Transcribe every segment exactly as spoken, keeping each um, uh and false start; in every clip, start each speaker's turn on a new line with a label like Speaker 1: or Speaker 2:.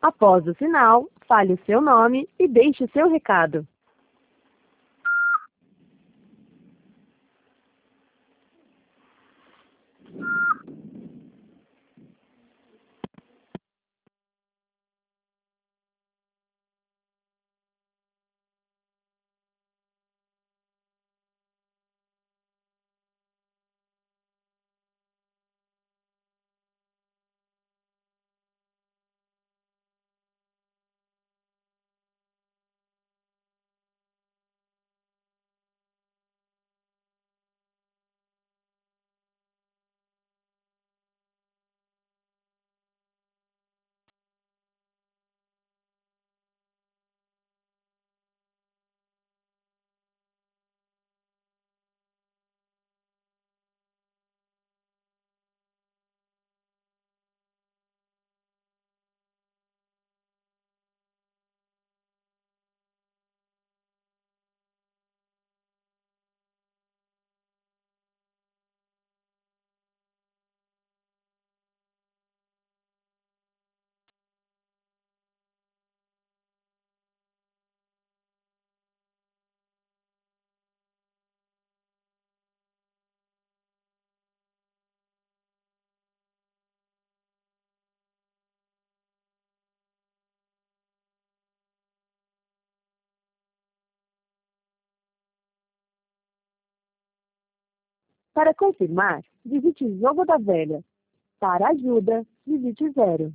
Speaker 1: Após o sinal, fale o seu nome e deixe o seu recado. Para confirmar, digite Jogo da Velha. Para ajuda, digite zero.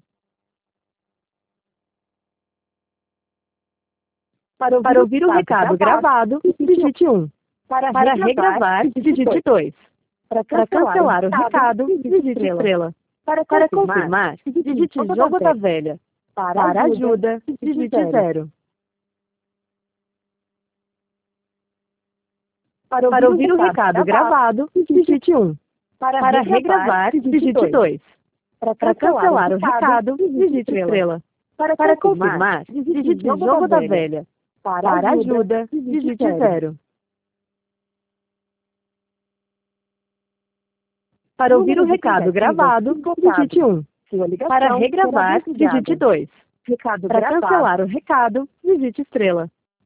Speaker 1: Para ouvir, Para ouvir o recado gravado, digite um. Para, Para regravar, digite dois. Para cancelar, Para cancelar o recado, digite estrela. Para, Para confirmar, digite Jogo da Velha. Para, Para ajuda, digite zero. Para ouvir, Para ouvir o recado gravado, digite um. Para, Para regravar, digite dois. Para, Para cancelar o recado, digite estrela. Para, Para confirmar, digite Jogo da Velha. Para, Para ajuda, digite zero. Para ouvir o recado gravado, digite um. Para regravar, digite dois. Para cancelar o recado, digite estrela.